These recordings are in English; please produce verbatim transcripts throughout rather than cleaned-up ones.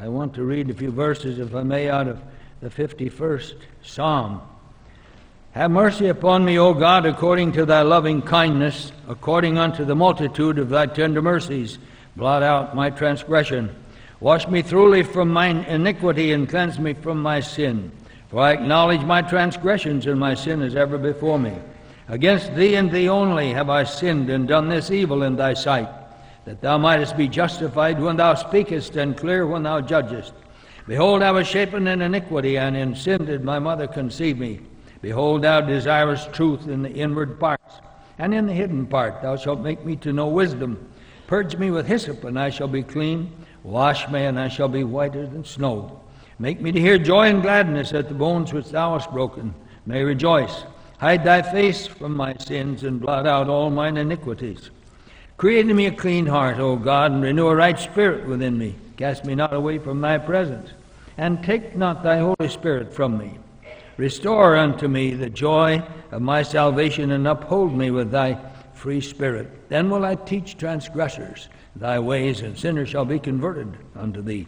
I want to read a few verses, if I may, out of the fifty-first Psalm. Have mercy upon me, O God, according to thy loving kindness, according unto the multitude of thy tender mercies. Blot out my transgression. Wash me thoroughly from mine iniquity, and cleanse me from my sin. For I acknowledge my transgressions, and my sin is ever before me. Against thee and thee only have I sinned, and done this evil in thy sight, that thou mightest be justified when thou speakest, and clear when thou judgest. Behold, I was shapen in iniquity, and in sin did my mother conceive me. Behold, thou desirest truth in the inward parts, and in the hidden part thou shalt make me to know wisdom. Purge me with hyssop, and I shall be clean. Wash me, and I shall be whiter than snow. Make me to hear joy and gladness, that the bones which thou hast broken may rejoice. Hide thy face from my sins, and blot out all mine iniquities. Create in me a clean heart, O God, and renew a right spirit within me. Cast me not away from thy presence, and take not thy Holy Spirit from me. Restore unto me the joy of my salvation, and uphold me with thy free spirit. Then will I teach transgressors thy ways, and sinners shall be converted unto thee.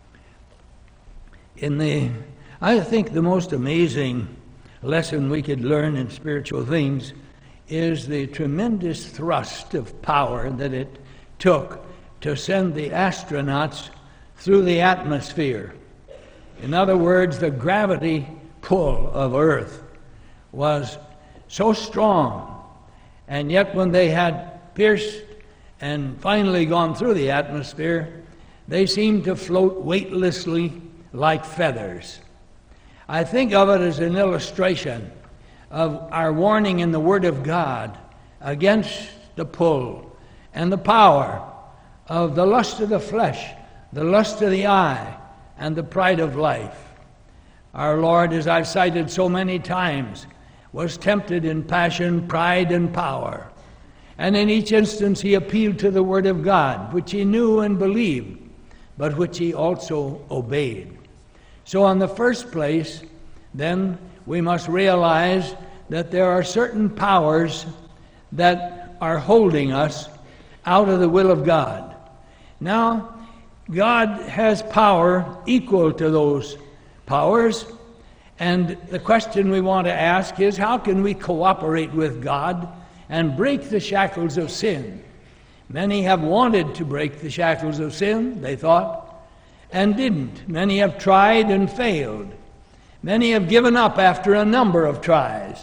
In the, I think the most amazing lesson we could learn in spiritual things is the tremendous thrust of power that it took to send the astronauts through the atmosphere. In other words, the gravity pull of Earth was so strong, and yet when they had pierced and finally gone through the atmosphere, they seemed to float weightlessly like feathers. I think of it as an illustration of our warning in the Word of God against the pull and the power of the lust of the flesh, the lust of the eye, and the pride of life. Our Lord, as I've cited so many times, was tempted in passion, pride, and power. And in each instance he appealed to the Word of God, which he knew and believed, but which he also obeyed. So in the first place, then, we must realize that there are certain powers that are holding us out of the will of God. Now, God has power equal to those powers, and the question we want to ask is, how can we cooperate with God and break the shackles of sin? Many have wanted to break the shackles of sin, they thought, and didn't. Many have tried and failed. Many have given up after a number of tries.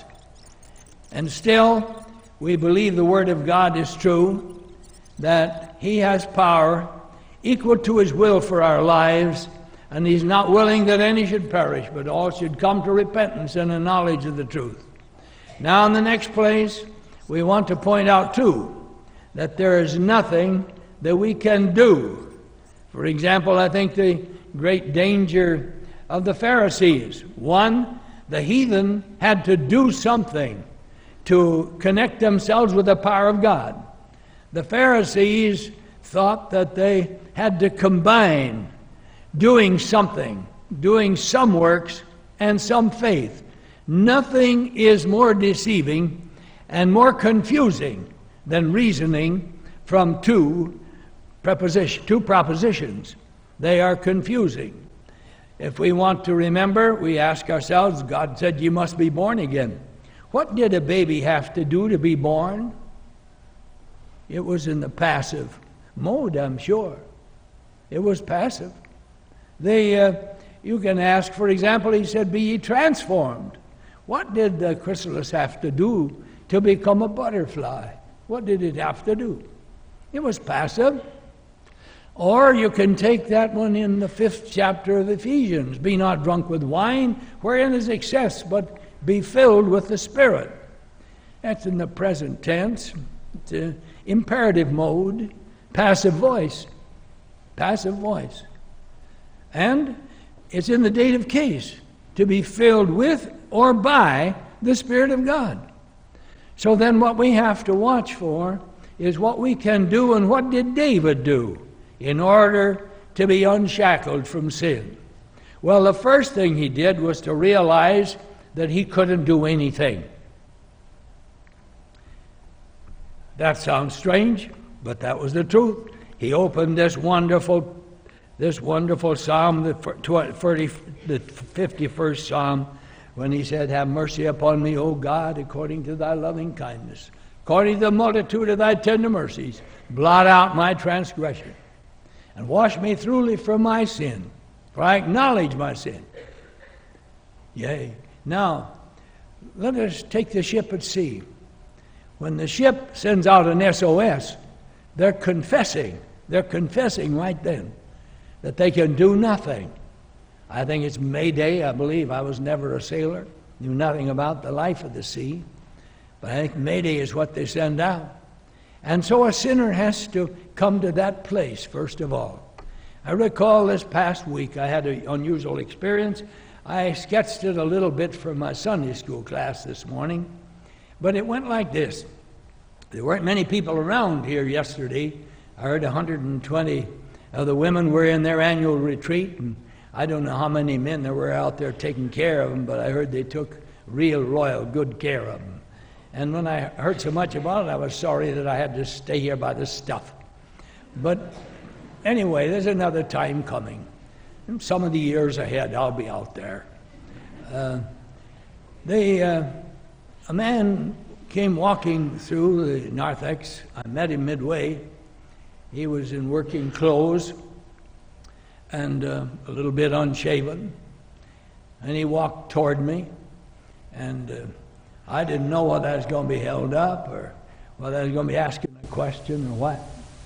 And still, we believe the Word of God is true, that He has power equal to His will for our lives, and He's not willing that any should perish, but all should come to repentance and a knowledge of the truth. Now, in the next place, we want to point out, too, that there is nothing that we can do. For example, I think the great danger of the Pharisees. One, the heathen had to do something to connect themselves with the power of God. The Pharisees thought that they had to combine doing something, doing some works and some faith. Nothing is more deceiving and more confusing than reasoning from two preposition, two propositions. They are confusing. If we want to remember, we ask ourselves, God said you must be born again. What did a baby have to do to be born? It was in the passive mode, I'm sure. It was passive. They, uh, you can ask, for example, he said, be ye transformed. What did the chrysalis have to do to become a butterfly? What did it have to do? It was passive. Or you can take that one in the fifth chapter of Ephesians. Be not drunk with wine, wherein is excess, but be filled with the Spirit. That's in the present tense. It's an imperative mode, passive voice. Passive voice. And it's in the dative case, to be filled with or by the Spirit of God. So then what we have to watch for is what we can do, and what did David do in order to be unshackled from sin? Well, the first thing he did was to realize that he couldn't do anything. That sounds strange, but that was the truth. He opened this wonderful this wonderful psalm, the fifty-first Psalm, when he said, "Have mercy upon me, O God, according to thy loving kindness. According to the multitude of thy tender mercies, blot out my transgression, and wash me thoroughly from my sin, for I acknowledge my sin. Yea." Now, let us take the ship at sea. When the ship sends out an S O S, they're confessing. They're confessing right then that they can do nothing. I think it's Mayday, I believe. I was never a sailor, knew nothing about the life of the sea. But I think Mayday is what they send out. And so a sinner has to come to that place, first of all. I recall this past week I had an unusual experience. I sketched it a little bit for my Sunday school class this morning. But it went like this. There weren't many people around here yesterday. I heard one hundred twenty of the women were in their annual retreat, and I don't know how many men there were out there taking care of them, but I heard they took real royal good care of them. And when I heard so much about it, I was sorry that I had to stay here by the stuff. But anyway, there's another time coming. And some of the years ahead, I'll be out there. Uh, they, uh, a man came walking through the narthex. I met him midway. He was in working clothes and uh, a little bit unshaven. And he walked toward me. And uh, I didn't know whether I was going to be held up or whether I was going to be asking a question or what.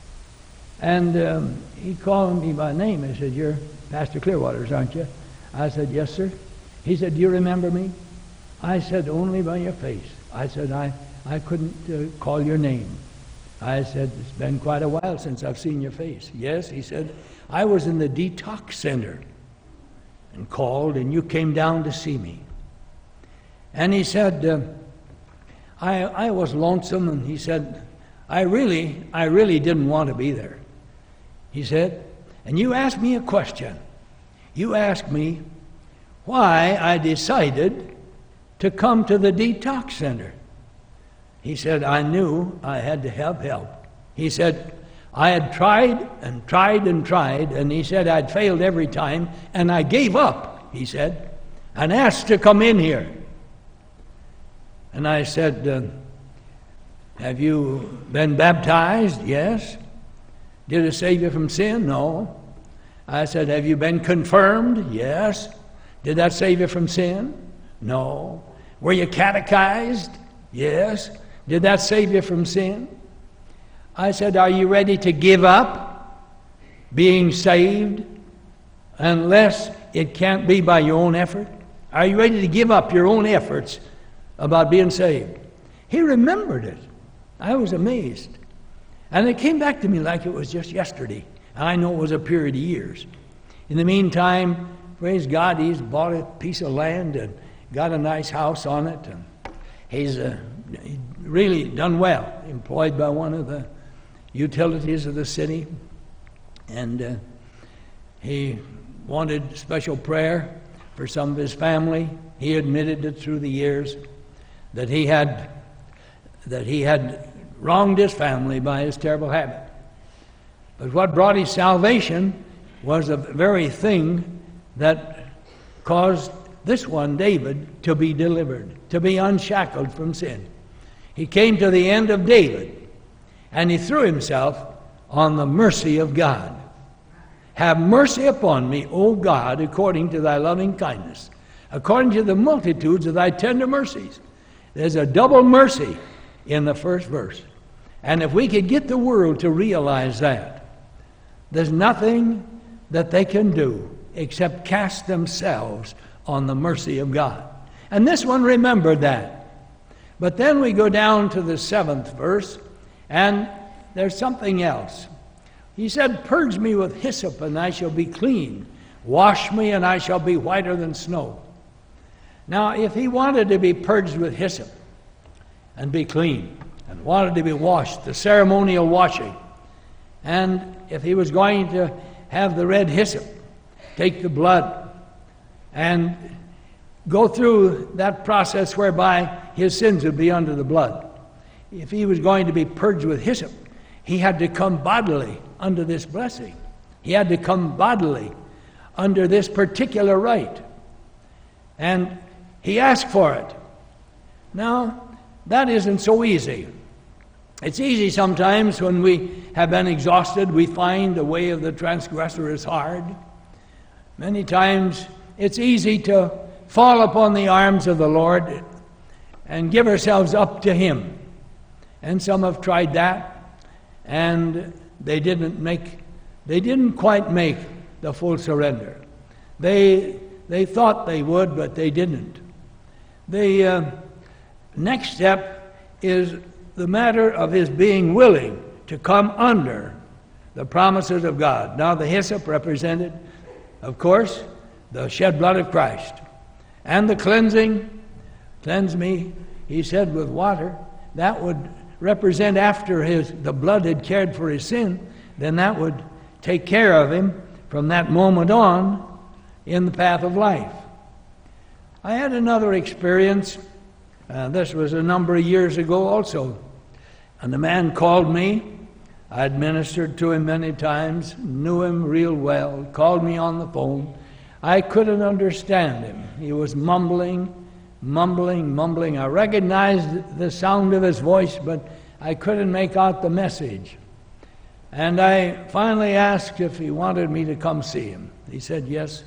And um, he called me by name. He said, "You're Pastor Clearwaters, aren't you?" I said, "Yes, sir." He said, "Do you remember me?" I said, "Only by your face." I said, I, I couldn't uh, call your name. I said, "It's been quite a while since I've seen your face." "Yes," he said, "I was in the detox center and called, and you came down to see me." And he said, uh, I, I was lonesome, and he said, I really, I really didn't want to be there. He said, "And you asked me a question. You asked me why I decided to come to the detox center." He said, "I knew I had to have help." He said, "I had tried and tried and tried," and he said, "I'd failed every time, and I gave up," he said, "and asked to come in here." And I said, uh, "Have you been baptized?" "Yes." "Did it save you from sin?" "No." I said, "Have you been confirmed?" "Yes." "Did that save you from sin?" "No." "Were you catechized?" "Yes." "Did that save you from sin?" I said, "Are you ready to give up being saved unless it can't be by your own effort? Are you ready to give up your own efforts about being saved?" He remembered it. I was amazed. And it came back to me like it was just yesterday. And I know it was a period of years. In the meantime, praise God, he's bought a piece of land and got a nice house on it. And he's uh, really done well, employed by one of the utilities of the city. And uh, he wanted special prayer for some of his family. He admitted it through the years that he had that he had wronged his family by his terrible habit. But what brought his salvation was the very thing that caused this one, David, to be delivered, to be unshackled from sin. He came to the end of David, and he threw himself on the mercy of God. "Have mercy upon me, O God, according to thy loving kindness, according to the multitudes of thy tender mercies." There's a double mercy in the first verse. And if we could get the world to realize that, there's nothing that they can do except cast themselves on the mercy of God. And this one remembered that. But then we go down to the seventh verse, and there's something else. He said, "Purge me with hyssop, and I shall be clean. Wash me, and I shall be whiter than snow." Now, if he wanted to be purged with hyssop and be clean, and wanted to be washed, the ceremonial washing, and if he was going to have the red hyssop, take the blood, and go through that process whereby his sins would be under the blood. If he was going to be purged with hyssop, he had to come bodily under this blessing. He had to come bodily under this particular rite. And he asked for it. Now, that isn't so easy. It's easy sometimes when we have been exhausted, we find the way of the transgressor is hard. Many times it's easy to fall upon the arms of the Lord and give ourselves up to Him. And some have tried that, and they didn't make, they didn't quite make the full surrender. They they thought they would, but they didn't. The uh, next step is the matter of his being willing to come under the promises of God. Now, the hyssop represented, of course, the shed blood of Christ. And the cleansing, cleanse me, he said, with water. That would represent after his the blood had cared for his sin, then that would take care of him from that moment on in the path of life. I had another experience. Uh, this was a number of years ago also. And the man called me. I'd ministered to him many times, knew him real well, called me on the phone. I couldn't understand him. He was mumbling, mumbling, mumbling. I recognized the sound of his voice, but I couldn't make out the message. And I finally asked if he wanted me to come see him. He said yes.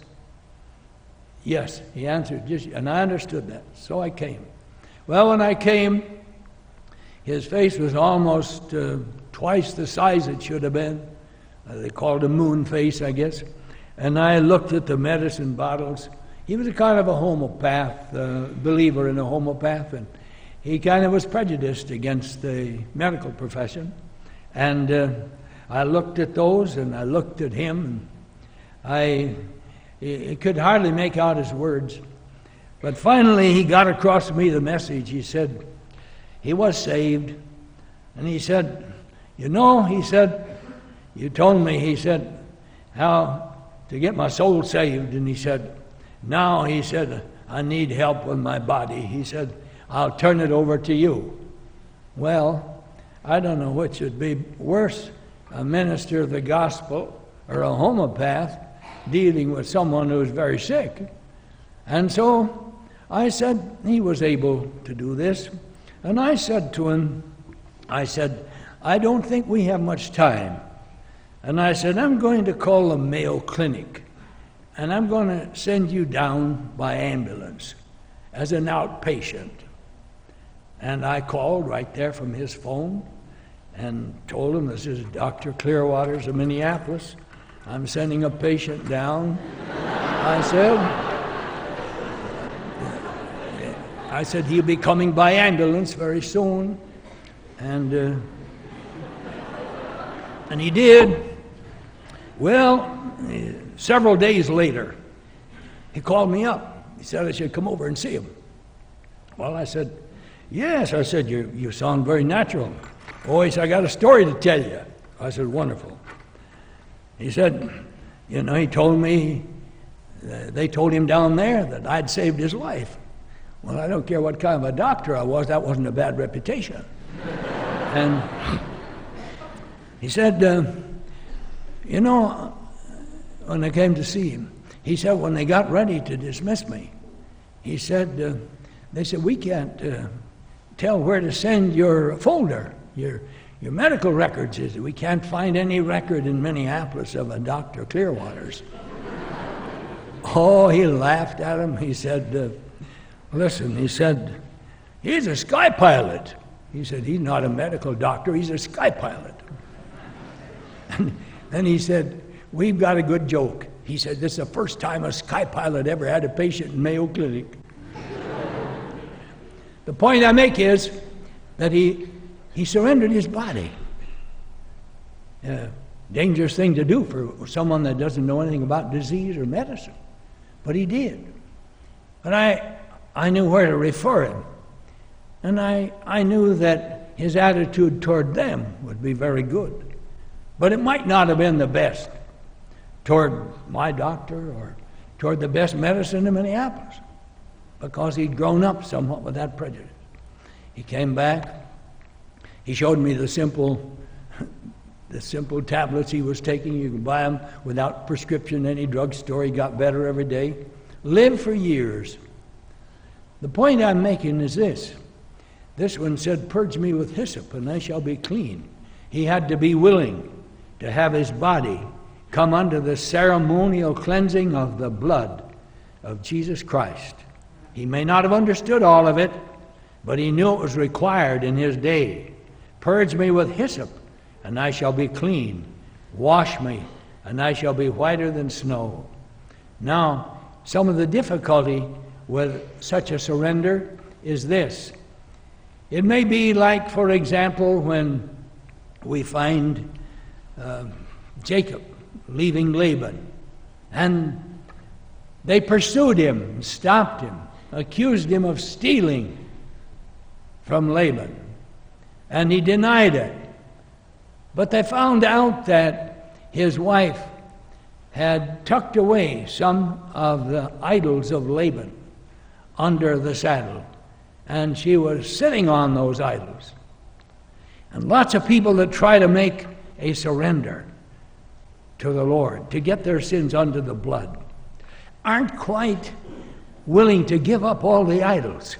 Yes, he answered, just, and I understood that, so I came. Well, when I came, his face was almost uh, twice the size it should have been. Uh, they called it a moon face, I guess. And I looked at the medicine bottles. He was a kind of a homeopath, uh, believer in a homeopath, and he kind of was prejudiced against the medical profession. And uh, I looked at those, and I looked at him, and I he could hardly make out his words. But finally, he got across to me the message. He said, he was saved. And he said, you know, he said, you told me, he said, how to get my soul saved. And he said, now, he said, I need help with my body. He said, I'll turn it over to you. Well, I don't know which would be worse, a minister of the gospel or a homeopath dealing with someone who was very sick. And so I said he was able to do this. And I said to him, I said, I don't think we have much time. And I said, I'm going to call the Mayo Clinic, and I'm going to send you down by ambulance as an outpatient. And I called right there from his phone and told him, this is Doctor Clearwaters of Minneapolis. I'm sending a patient down. I said, I said, he'll be coming by ambulance very soon. And uh, and he did. Well, several days later, he called me up. He said I should come over and see him. Well, I said, yes. I said, you, you sound very natural. Oh, he said, I got a story to tell you. I said, wonderful. He said, you know, he told me, uh, they told him down there that I'd saved his life. Well, I don't care what kind of a doctor I was, that wasn't a bad reputation. And he said, uh, you know, when I came to see him, he said when they got ready to dismiss me, he said, uh, they said, we can't uh, tell where to send your folder, your your medical records. Is we can't find any record in Minneapolis of a Doctor Clearwaters. Oh, he laughed at him. He said, uh, listen, he said, he's a sky pilot. He said, he's not a medical doctor, he's a sky pilot. And then he said, we've got a good joke. He said, this is the first time a sky pilot ever had a patient in Mayo Clinic. The point I make is that he he surrendered his body. A dangerous thing to do for someone that doesn't know anything about disease or medicine. But he did. But I I knew where to refer him. And I, I knew that his attitude toward them would be very good. But it might not have been the best toward my doctor or toward the best medicine in Minneapolis, because he'd grown up somewhat with that prejudice. He came back. He showed me the simple, the simple tablets he was taking. You can buy them without prescription in any drugstore. He got better every day. Lived for years. The point I'm making is this. This one said, "Purge me with hyssop, and I shall be clean." He had to be willing to have his body come under the ceremonial cleansing of the blood of Jesus Christ. He may not have understood all of it, but he knew it was required in his day. "Purge me with hyssop, and I shall be clean. Wash me, and I shall be whiter than snow." Now, some of the difficulty with such a surrender is this. It may be like, for example, when we find uh, Jacob leaving Laban, and they pursued him, stopped him, accused him of stealing from Laban, and he denied it. But they found out that his wife had tucked away some of the idols of Laban under the saddle, and she was sitting on those idols. And lots of people that try to make a surrender to the Lord, to get their sins under the blood, aren't quite willing to give up all the idols.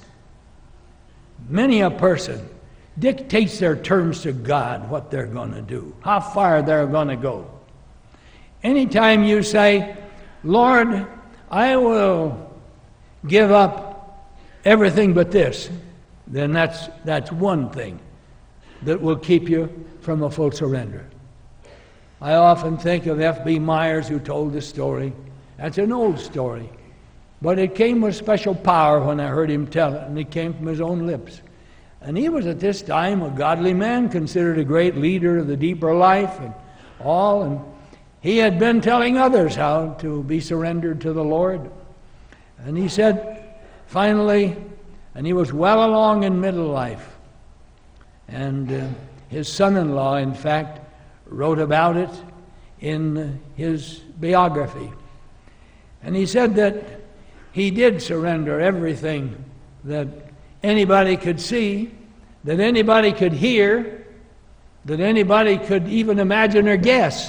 Many a person dictates their terms to God, what they're going to do, how far they're going to go. Anytime you say, "Lord, I will give up everything but this," then that's that's one thing that will keep you from a full surrender. I often think of F B Myers, who told this story. That's an old story, but it came with special power when I heard him tell it, and it came from his own lips. And he was at this time a godly man, considered a great leader of the deeper life and all, and he had been telling others how to be surrendered to the Lord. And he said, finally, and he was well along in middle life, and uh, his son-in-law, in fact, wrote about it in his biography. And he said that he did surrender everything that anybody could see, that anybody could hear, that anybody could even imagine or guess.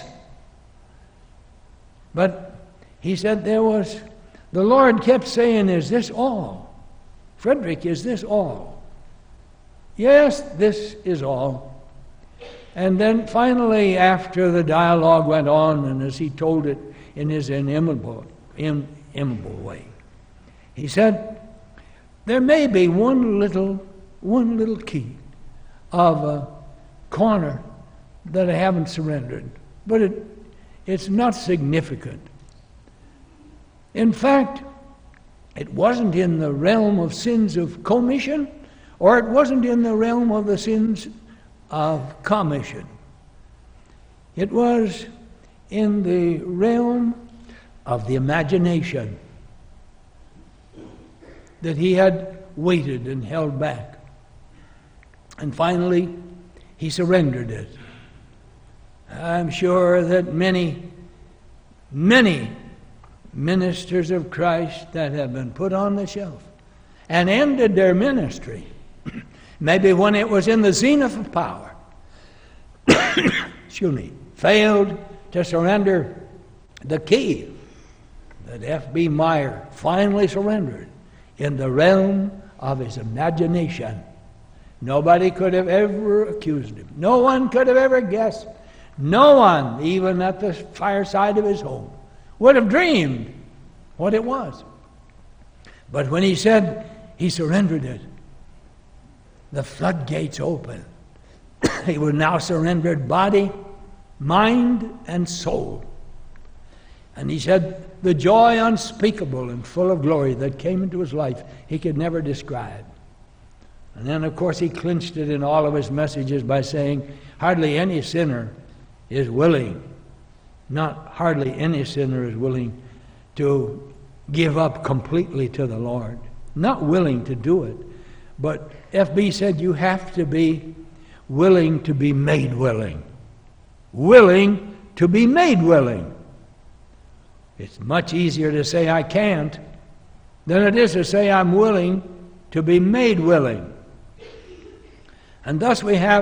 But he said there was, the Lord kept saying, "Is this all? Frederick, is this all?" "Yes, this is all." And then finally, after the dialogue went on, and as he told it in his inimitable, inimitable way, he said, "There may be one little, one little key of a corner that I haven't surrendered, but it, it's not significant. In fact, it wasn't in the realm of sins of commission, or it wasn't in the realm of the sins of commission. It was in the realm of the imagination that he had waited and held back. And finally, he surrendered it. I'm sure that many, many ministers of Christ that have been put on the shelf and ended their ministry, maybe when it was in the zenith of power, excuse me, failed to surrender the key that F B Meyer finally surrendered in the realm of his imagination. Nobody could have ever accused him. No one could have ever guessed. No one, even at the fireside of his home, would have dreamed what it was. But when he said he surrendered it, the floodgates opened. He was now surrendered body, mind, and soul. And he said the joy unspeakable and full of glory that came into his life, he could never describe. And then, of course, he clinched it in all of his messages by saying, hardly any sinner is willing, not hardly any sinner is willing to give up completely to the Lord. Not willing to do it. But F B said you have to be willing to be made willing. Willing to be made willing. It's much easier to say I can't than it is to say I'm willing to be made willing. And thus we have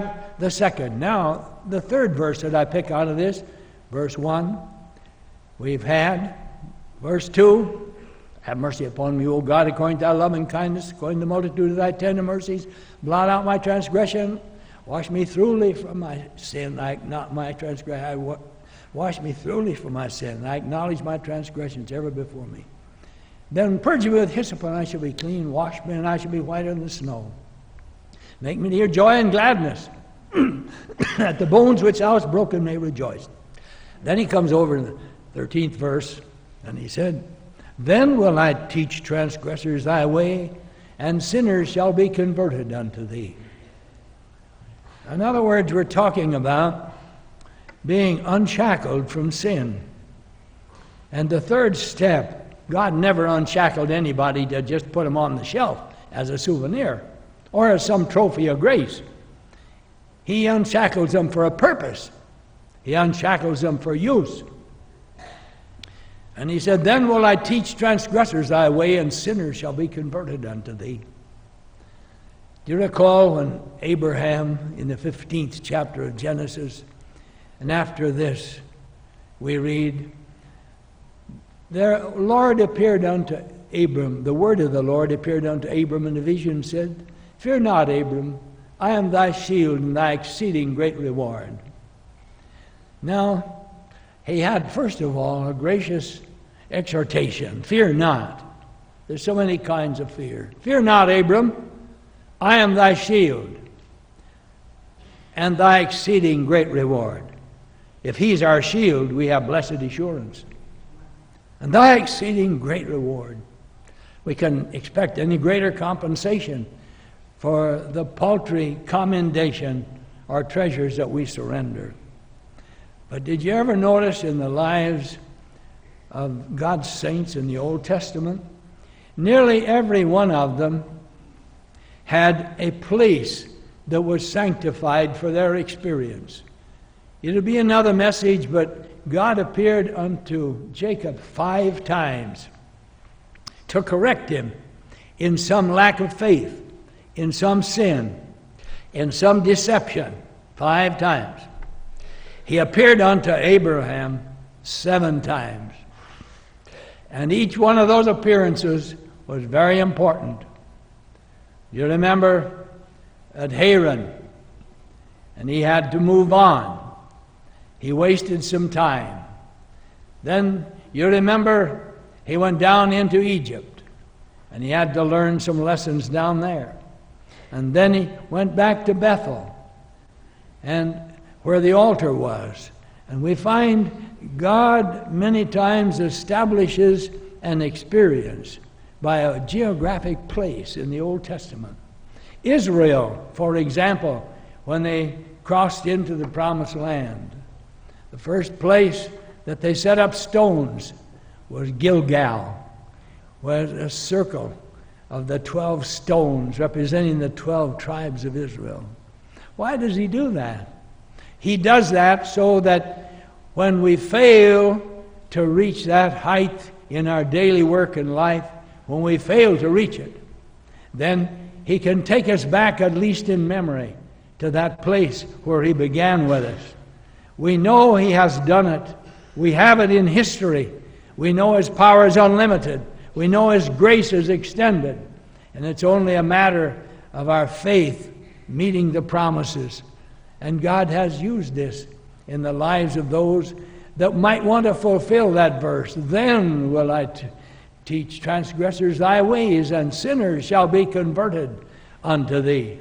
the second. Now, the third verse that I pick out of this, verse one, we've had. Verse two, have mercy upon me, O God, according to thy loving kindness, according to the multitude of thy tender mercies. Blot out my transgression. Wash me thoroughly from my sin. I not my transgression. I wa- wash me thoroughly from my sin. I acknowledge my transgressions ever before me. Then purge me with hyssop, and I shall be clean. Wash me, and I shall be whiter than the snow. Make me to hear joy and gladness, that the bones which thou hast broken may rejoice. Then he comes over in the thirteenth verse, and he said, Then will I teach transgressors thy way, and sinners shall be converted unto thee. In other words, we're talking about being unshackled from sin. And the third step, God never unshackled anybody to just put them on the shelf as a souvenir or as some trophy of grace. He unshackles them for a purpose. He unshackles them for use. And he said, Then will I teach transgressors thy way, and sinners shall be converted unto thee. Do you recall when Abraham, in the fifteenth chapter of Genesis, and after this we read, The Lord appeared unto Abram, the word of the Lord appeared unto Abram in a vision, and said, Fear not, Abram, I am thy shield and thy exceeding great reward. Now, he had, first of all, a gracious exhortation. Fear not. There's so many kinds of fear. Fear not, Abram, I am thy shield and thy exceeding great reward. If he's our shield, we have blessed assurance. And thy exceeding great reward. We can expect any greater compensation for the paltry commendation or treasures that we surrender. But did you ever notice in the lives of God's saints in the Old Testament, nearly every one of them had a place that was sanctified for their experience. It'll be another message, but God appeared unto Jacob five times to correct him in some lack of faith, in some sin, in some deception. Five times. He appeared unto Abraham seven times. And each one of those appearances was very important. You remember at Haran, and he had to move on. He wasted some time. Then you remember he went down into Egypt, and he had to learn some lessons down there. And then he went back to Bethel, and where the altar was. And we find God many times establishes an experience by a geographic place in the Old Testament. Israel, for example, when they crossed into the Promised Land, the first place that they set up stones was Gilgal, was a circle of the twelve stones representing the twelve tribes of Israel. Why does he do that? He does that so that when we fail to reach that height in our daily work and life, when we fail to reach it, then he can take us back, at least in memory, to that place where he began with us. We know he has done it. We have it in history. We know his power is unlimited. We know his grace is extended. And it's only a matter of our faith meeting the promises. And God has used this in the lives of those that might want to fulfill that verse. Then will I t- teach transgressors thy ways, and sinners shall be converted unto thee.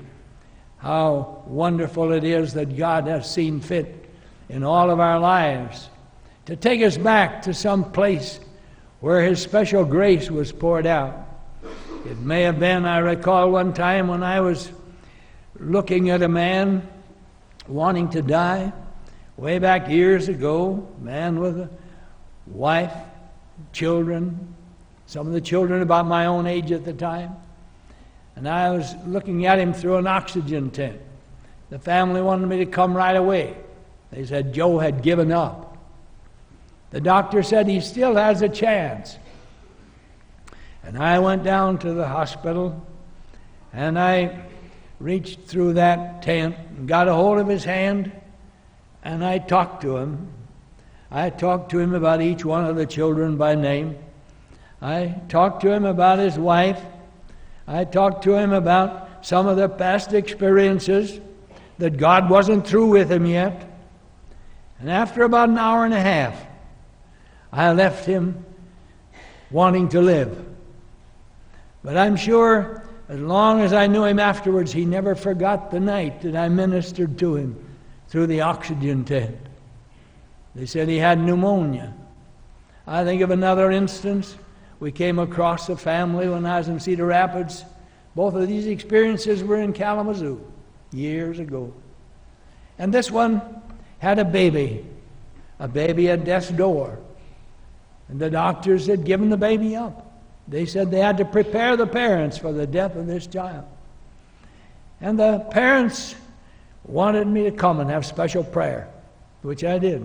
How wonderful it is that God has seen fit in all of our lives to take us back to some place where his special grace was poured out. It may have been, I recall one time when I was looking at a man wanting to die, way back years ago, a man with a wife, children, some of the children about my own age at the time. And I was looking at him through an oxygen tent. The family wanted me to come right away. They said Joe had given up. The doctor said he still has a chance. And I went down to the hospital, and I reached through that tent and got a hold of his hand, and I talked to him. I talked to him about each one of the children by name. I talked to him about his wife. I talked to him about some of the past experiences, that God wasn't through with him yet. And after about an hour and a half, I left him wanting to live. But I'm sure as long as I knew him afterwards, he never forgot the night that I ministered to him through the oxygen tent. They said he had pneumonia. I think of another instance. We came across a family when I was in Cedar Rapids. Both of these experiences were in Kalamazoo years ago. And this one had a baby, a baby at death's door. And the doctors had given the baby up. They said they had to prepare the parents for the death of this child. And the parents wanted me to come and have special prayer, which I did.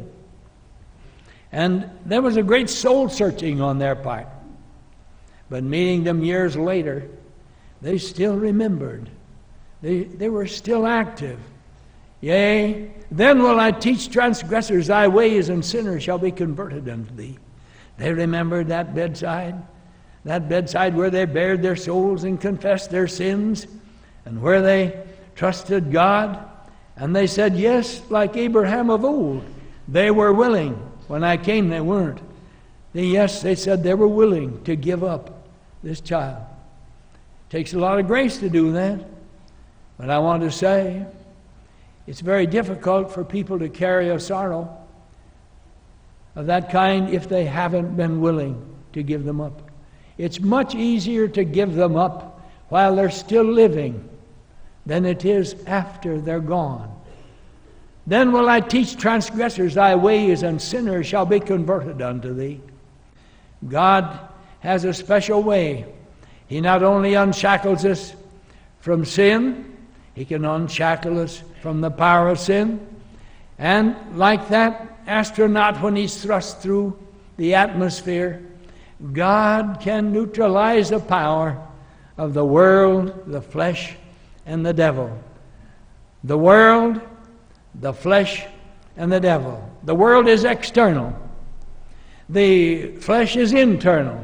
And there was a great soul searching on their part. But meeting them years later, they still remembered. They, they were still active. Yea, then will I teach transgressors thy ways, and sinners shall be converted unto thee. They remembered that bedside, that bedside where they bared their souls and confessed their sins, and where they trusted God. And they said, yes, like Abraham of old. They were willing. When I came, they weren't. They, yes, they said they were willing to give up this child. It takes a lot of grace to do that. But I want to say, it's very difficult for people to carry a sorrow of that kind if they haven't been willing to give them up. It's much easier to give them up while they're still living than it is after they're gone. Then will I teach transgressors thy ways, and sinners shall be converted unto thee. God has a special way. He not only unshackles us from sin, he can unshackle us from the power of sin. And like that astronaut when he's thrust through the atmosphere, God can neutralize the power of the world, the flesh, and the devil. The world, the flesh, and the devil. The world is external. The flesh is internal.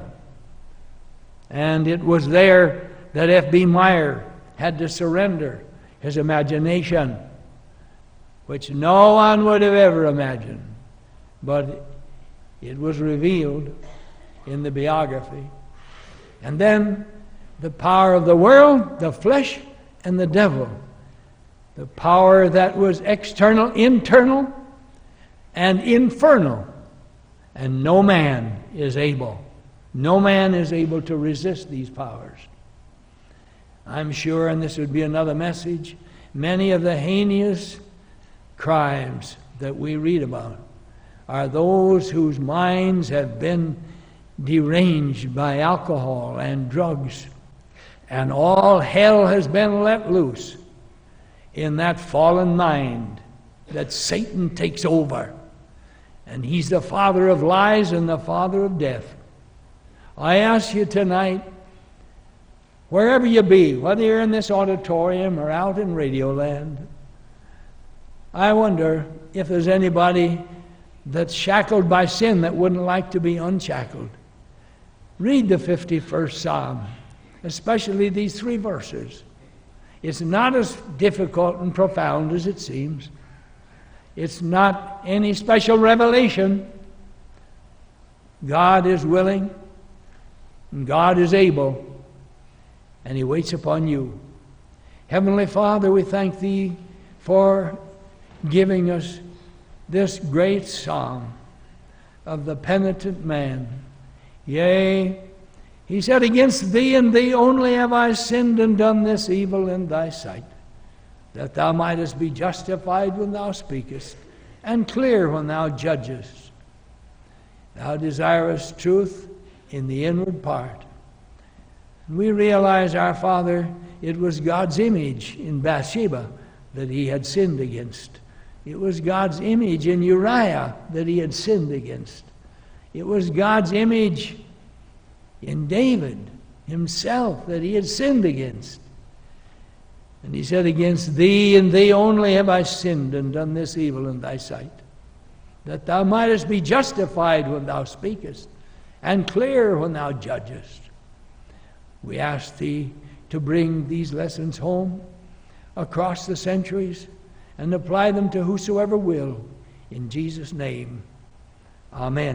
And it was there that F B Meyer had to surrender his imagination, which no one would have ever imagined. But it was revealed in the biography. And then the power of the world, the flesh, and the devil. The power that was external, internal, and infernal. And no man is able, no man is able to resist these powers. I'm sure, and this would be another message, many of the heinous crimes that we read about are those whose minds have been deranged by alcohol and drugs, and all hell has been let loose in that fallen mind that Satan takes over. And he's the father of lies and the father of death. I ask you tonight, wherever you be, whether you're in this auditorium or out in Radioland, I wonder if there's anybody that's shackled by sin that wouldn't like to be unshackled. Read the fifty-first Psalm, especially these three verses. It's not as difficult and profound as it seems. It's not any special revelation. God is willing, and God is able, and he waits upon you. Heavenly Father, we thank thee for giving us this great song of the penitent man. Yea, he said, against thee and thee only have I sinned and done this evil in thy sight, that thou mightest be justified when thou speakest, and clear when thou judgest. Thou desirest truth in the inward part. And we realize, our Father, it was God's image in Bathsheba that he had sinned against. It was God's image in Uriah that he had sinned against. It was God's image in David himself that he had sinned against. And he said, against thee and thee only have I sinned and done this evil in thy sight, that thou mightest be justified when thou speakest, and clear when thou judgest. We ask thee to bring these lessons home across the centuries and apply them to whosoever will. In Jesus' name, amen.